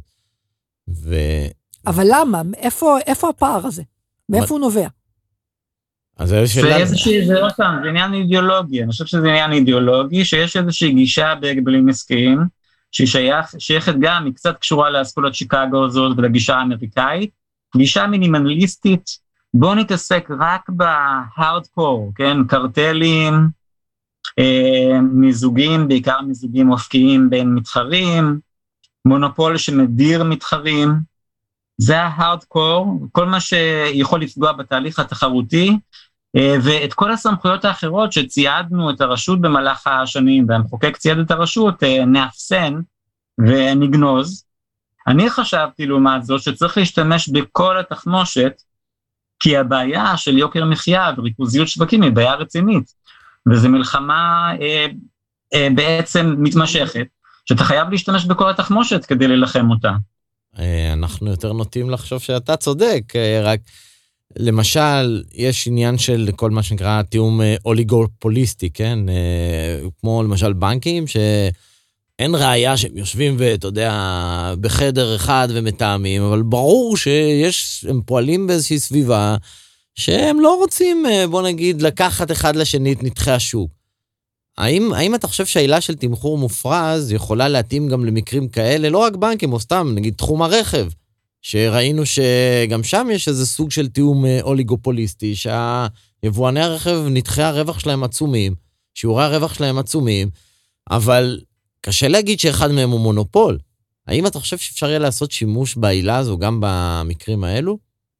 אבל למה? איפה הפער הזה? מאיפה הוא נובע? זה עניין אידיאולוגי, אני חושב שזה עניין אידיאולוגי, שיש איזושהי גישה בהגבלים עסקיים, שהיא שייכת גם, היא קצת קשורה לאסכולת שיקגו הזאת ולגישה האמריקאית, גישה מינימליסטית, בוא נתעסק רק בהארדקור, כן, קרטלים, מיזוגים, בעיקר מיזוגים אופקיים בין מתחרים, מונופול שמדיר מתחרים, זה ההארדקור, כל מה שיכול לפגוע בתהליך התחרותי, ואת כל הסמכויות האחרות שציידנו את הרשות במהלך השנים, והמחוקק צייד את הרשות, נאפסן ונגנוז. אני חשבתי לעומת זאת שצריך להשתמש בכל התחמושת, כי הבעיה של יוקר מחיה וריכוזיות שווקים היא בעיה רצינית, וזו מלחמה בעצם מתמשכת, שאתה חייב להשתמש בכל התחמושת כדי ללחם אותה. אנחנו יותר נוטים לחשוב שאתה צודק, רק למשל, יש עניין של כל מה שנקרא תיאום אוליגופוליסטי, כן? כמו למשל בנקים, שאין ראיה שהם יושבים ואתה יודע, בחדר אחד ומתאמים, אבל ברור שהם פועלים באיזושהי סביבה, שהם לא רוצים, בוא נגיד, לקחת אחד לשני את נתחי השוק. האם אתה חושב שהעילה של תמחור מופרז יכולה להתאים גם למקרים כאלה, לא רק בנקים או סתם, נגיד תחום הרכב, שראינו שגם שם יש איזה סוג של תיאום אוליגופוליסטי, שהיבואני הרכב נתחי הרווח שלהם עצומים, שיעורי הרווח שלהם עצומים, אבל קשה להגיד שאחד מהם הוא מונופול. האם אתה חושב שאפשר יהיה לעשות שימוש בעילה הזו גם במקרים האלו?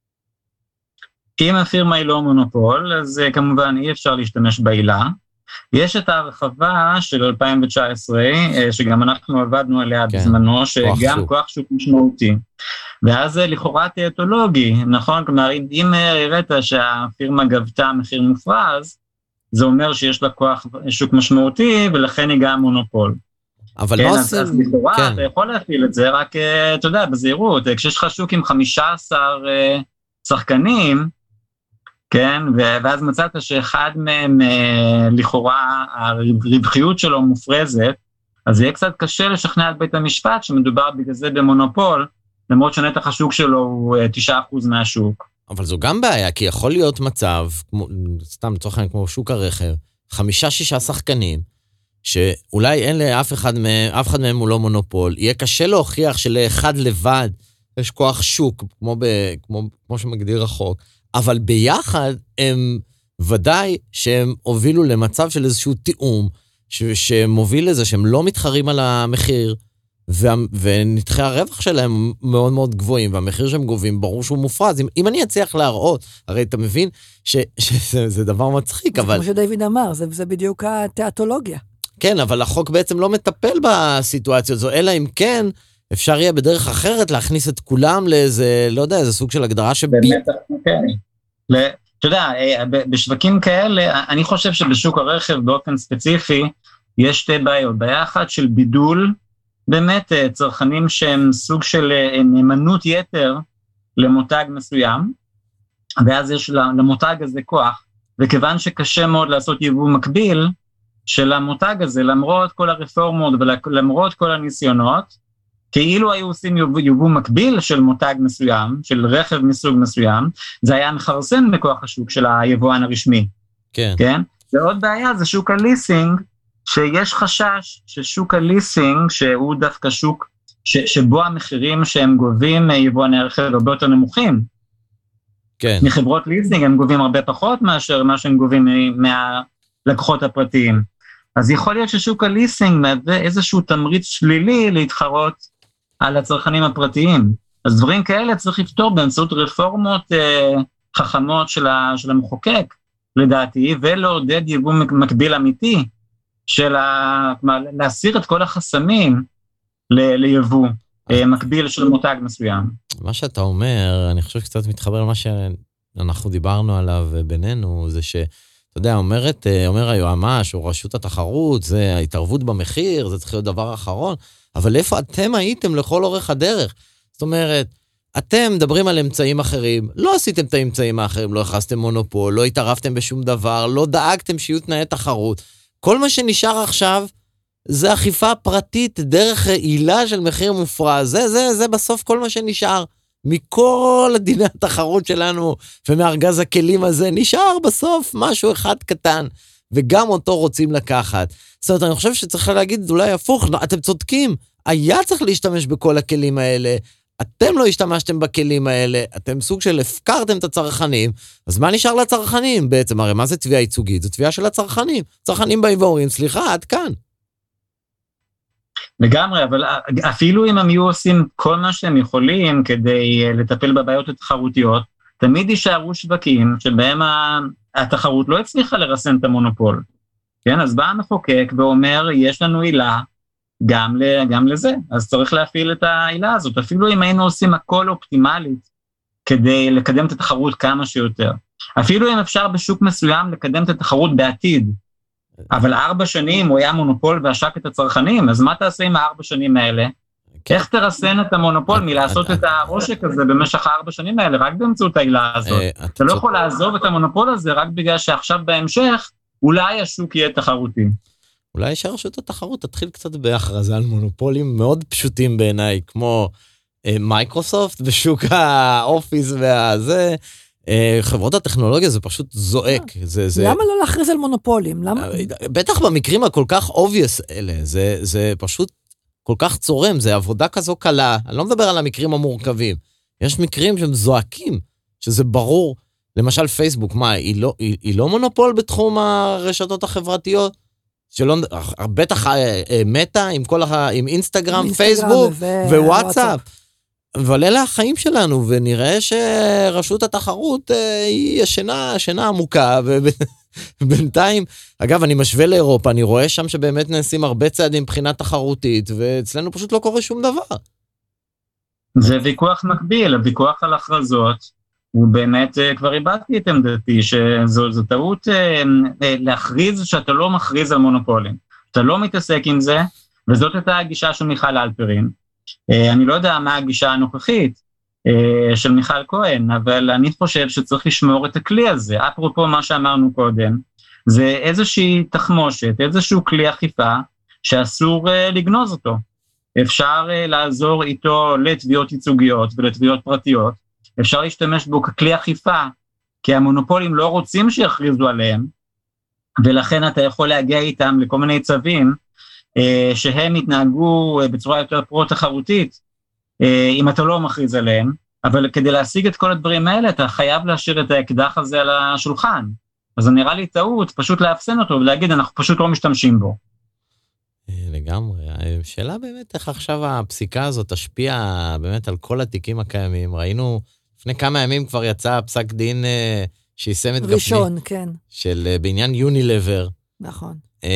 אם הפירמה היא לא מונופול, אז כמובן אי אפשר להשתמש בעילה. יש את ההרחבה של 2019, שגם אנחנו עבדנו עליה בזמנו, שגם כוח שוק משמעותי. ואז זה לכאורה תיאטולוגי, נכון? כלומר, אם הראית שהפירמה גבתה מחיר מופרז, זה אומר שיש לה כוח שוק משמעותי, ולכן היא גם מונופול. אבל כן, לא אז לכאורה כן. אתה יכול להפעיל את זה, רק, אתה יודע, בזהירות, כשיש לך שוק עם 15 שחקנים, כן, ואז מצאת שאחד מהם, לכאורה, הרווחיות שלו מופרזת, אז יהיה קצת קשה לשכנע את בית המשפט, שמדובר בגלל זה במונופול, למרות שנתח השוק שלו הוא 9% מהשוק. אבל זו גם בעיה, כי יכול להיות מצב, סתם לצורך העניין כמו שוק הרכב, 5-6 שחקנים, שאולי אין לאף אחד מהם הוא לא מונופול, יהיה קשה להוכיח שלאחד לבד יש כוח שוק, כמו שמגדיר החוק, אבל ביחד הם ודאי שהם הובילו למצב של איזשהו תיאום, שמוביל לזה שהם לא מתחרים על המחיר, ונתחי הרווח שלהם מאוד מאוד גבוהים, והמחיר שהם גובים ברור שהוא מופרז. אם אני אצליח להראות, הרי אתה מבין שזה דבר מצחיק, אבל... כמו שדיוויד אמר, זה בדיוק התיאטולוגיה. כן, אבל החוק בעצם לא מטפל בסיטואציה הזו, אלא אם כן אפשר יהיה בדרך אחרת להכניס את כולם לאיזה, לא יודע, איזה סוג של הגדרה באמת, כן. אתה יודע, בשווקים כאלה, אני חושב שבשוק הרכב באופן ספציפי, יש שתי בעיות. בעיה אחת של בידול, באמת צרכנים שהם סוג של נאמנות יתר למותג מסוים, ואז יש למותג הזה כוח, וכיוון שקשה מאוד לעשות יבוא מקביל של המותג הזה, למרות כל הרפורמות ולמרות כל הניסיונות, כאילו היו עושים יבוא מקביל של מותג מסוים, של רכב מסוג מסוים, זה היה מחרסן בכוח השוק של היבואן הרשמי. כן. כן? ועוד בעיה זה שוק הליסינג, שיש חשש ששוק הליסינג, שהוא דווקא שוק שבו המחירים שהם גובים יבואני הרכב הרבה יותר נמוכים. כן. מחברות ליסינג הם גובים הרבה פחות מאשר מה שהם גובים מהלקוחות הפרטיים. אז יכול להיות ששוק הליסינג מהווה איזשהו תמריץ שלילי להתחרות על הצרכנים הפרטיים. אז דברים כאלה צריך לפתור באמצעות רפורמות חכמות של המחוקק, לדעתי, ולעודד יבוא מקביל אמיתי, כלומר, להסיר את כל החסמים ליבוא, מקביל של מותג מסוים. מה שאתה אומר, אני חושב שקצת מתחבר למה שאנחנו דיברנו עליו בינינו, זה אתה יודע, אומר היועמ"ש, או רשות התחרות, זה ההתערבות במחיר, זה צריך להיות דבר אחרון, אבל איפה אתם הייתם לכל אורך הדרך? זאת אומרת, אתם מדברים על אמצעים אחרים, לא עשיתם את האמצעים האחרים, לא הכנסתם מונופול, לא התערבתם בשום דבר, לא דאגתם שיהיו תנאי תחרות. כל מה שנשאר עכשיו, זה אכיפה פרטית דרך עילה של מחיר מופרז. זה בסוף כל מה שנשאר. מכל דיני התחרות שלנו, ומארגז הכלים הזה, נשאר בסוף משהו אחד קטן, וגם אותו רוצים לקחת. זאת אומרת, אני חושב שצריך להגיד אולי הפוך, אתם צודקים, היה צריך להשתמש בכל הכלים האלה, אתם לא השתמשתם בכלים האלה, אתם סוג של הפקרתם את הצרכנים, אז מה נשאר לצרכנים בעצם? הרי מה זה תביעה ייצוגית? זו תביעה של הצרכנים. צרכנים באים ואומרים, סליחה, עד כאן. לגמרי, אבל אפילו אם הם יהיו עושים כל מה שהם יכולים כדי לטפל בבעיות התחרותיות, תמיד יישארו שווקים שבהם התחרות לא הצליחה לרסן את המונופול. כן, אז בא המחוקק ואומר, יש לנו עילה גם לזה, אז צריך להפעיל את העילה הזאת, אפילו אם היינו עושים הכל אופטימלית כדי לקדם את התחרות כמה שיותר. אפילו אם אפשר בשוק מסוים לקדם את התחרות בעתיד, אבל 4 שנים הוא היה מונופול ועשק את הצרכנים, אז מה תעשה עם 4 שנים האלה? איך תרסן את המונופול מלעשות את הרושק הזה במשך 4 שנים האלה, רק באמצעות העילה הזאת? אתה לא יכול לעזוב את המונופול הזה רק בגלל שעכשיו בהמשך, אולי השוק יהיה תחרותי. אולי שרשות התחרות תתחיל קצת בהכרזה על מונופולים מאוד פשוטים בעיניי, כמו מייקרוסופט בשוק האופיס והזה, חברות הטכנולוגיה זה פשוט זועק. למה לא להכריז על מונופולים? בטח במקרים הכל כך obvious אלה, זה פשוט כל כך צורם, זה עבודה כזו קלה, אני לא מדבר על המקרים המורכבים, יש מקרים שהם זועקים, שזה ברור, למשל פייסבוק, מה, היא לא מונופול בתחום הרשתות החברתיות? בטח מטה עם אינסטגרם, פייסבוק ווואטסאפ, אבל אלה החיים שלנו, ונראה שרשות התחרות היא שינה עמוקה, ובינתיים, אגב, אני משווה לאירופה, אני רואה שם שבאמת נעשים הרבה צעדים מבחינה תחרותית, ואצלנו פשוט לא קורה שום דבר. זה ויכוח מקביל, הוויכוח על הכרזות, ובאמת כבר איבדתי את עמדתי, שזו טעות להכריז שאתה לא מכריז על מונופולים. אתה לא מתעסק עם זה, וזאת הייתה הגישה של מיכל אלפרין. אני לא יודע מה הגישה הנוכחית של מיכל כהן, אבל אני חושב שצריך לשמור את הכלי הזה. אפרופו מה שאמרנו קודם, זה איזושהי תחמושת, איזשהו כלי אכיפה, שאסור לגנוז אותו. אפשר לעזור איתו לתביעות ייצוגיות ולתביעות פרטיות, אפשר להשתמש בו ככלי אכיפה, כי המונופולים לא רוצים שיכריזו עליהם, ולכן אתה יכול להגיע איתם לכל מיני צווים, שהם יתנהגו בצורה יותר פרו-תחרותית, אם אתה לא מכריז עליהם, אבל כדי להשיג את כל הדברים האלה, אתה חייב להשאיר את האקדח הזה על השולחן. אז זה נראה לי טעות, פשוט להפסן אותו, ולהגיד, אנחנו פשוט לא משתמשים בו. לגמרי, השאלה באמת איך עכשיו הפסיקה הזאת תשפיע באמת על כל התיקים הקיימים. ראינו, לפני כמה ימים כבר יצא פסק דין שיישם את גפני. ראשון, כן. של בעניין יונילבר. נכון.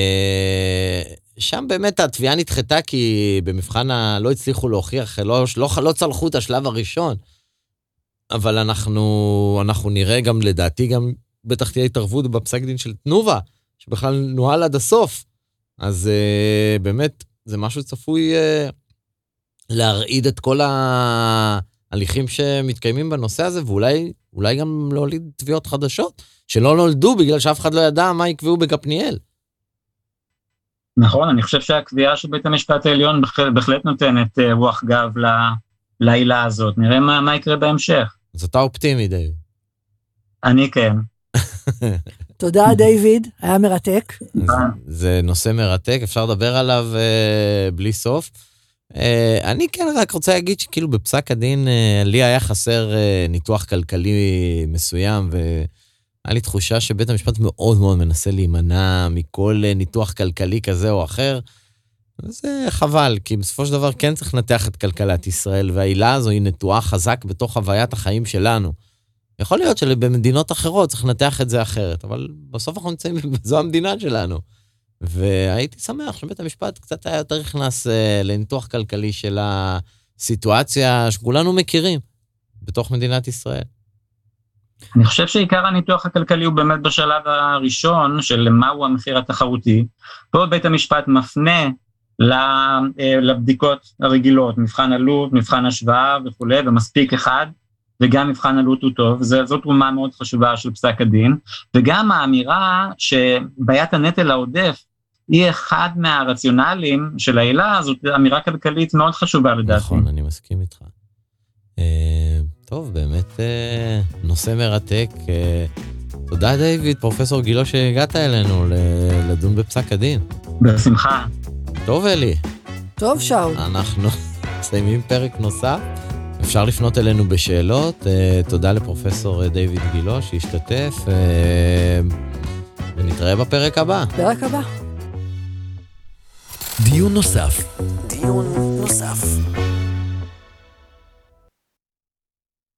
שם באמת התביעה נדחתה כי במבחן לא הצליחו להוכיח, לא צלחו את השלב הראשון. אבל אנחנו נראה גם לדעתי, גם בטח תהיה התערבות בפסק דין של תנובה, שבכלל נועל עד הסוף. אז באמת זה משהו צפוי להרעיד את כל ההליכים שמתקיימים בנושא הזה, ואולי גם להוליד תביעות חדשות, שלא נולדו בגלל שאף אחד לא ידע מה יקבעו בגפניאל. נכון, אני חושב שהקביעה של בית המשפט העליון בהחלט נותנת רוח גב לעילה הזאת. נראה מה יקרה בהמשך. אז אתה אופטימי, דיוויד. אני כן. תודה, דיוויד, היה מרתק. זה נושא מרתק, אפשר לדבר עליו בלי סוף. אני כן רק רוצה להגיד שכאילו בפסק הדין, לי היה חסר ניתוח כלכלי מסוים, והיה לי תחושה שבית המשפט מאוד מאוד מנסה להימנע מכל ניתוח כלכלי כזה או אחר, וזה חבל, כי בסופו של דבר כן צריך לנתח את כלכלת ישראל, והעילה הזו היא נטועה חזק בתוך חוויית החיים שלנו. יכול להיות שבמדינות אחרות צריך לנתח את זה אחרת, אבל בסוף אנחנו נמצאים, זו המדינה שלנו. והייתי שמח שבית המשפט קצת היה יותר נכנס לניתוח כלכלי של הסיטואציה שכולנו מכירים בתוך מדינת ישראל. אני חושב שעיקר הניתוח הכלכלי הוא באמת בשלב הראשון של מהו המחיר התחרותי. פה בית המשפט מפנה לבדיקות הרגילות, מבחן עלות, מבחן השוואה וכו', ומספיק אחד, וגם מבחן עלות הוא טוב, זאת תרומה מאוד חשובה של פסק הדין, וגם האמירה שבעיית הנטל העודף היא אחד מהרציונלים של העילה, זאת אמירה כלכלית מאוד חשובה לדעתי. נכון, אני מסכים איתך. טוב, באמת נושא מרתק. תודה דיוויד, פרופסור גילו שהגעת אלינו לדון בפסק הדין. בשמחה. טוב אלי. טוב שאול. אנחנו מסיימים פרק נוסף. אפשר לפנות אלינו בשאלות. תודה לפרופסור דיוויד גילו שהשתתף. ונתראה בפרק הבא. פרק הבא. דיון נוסף.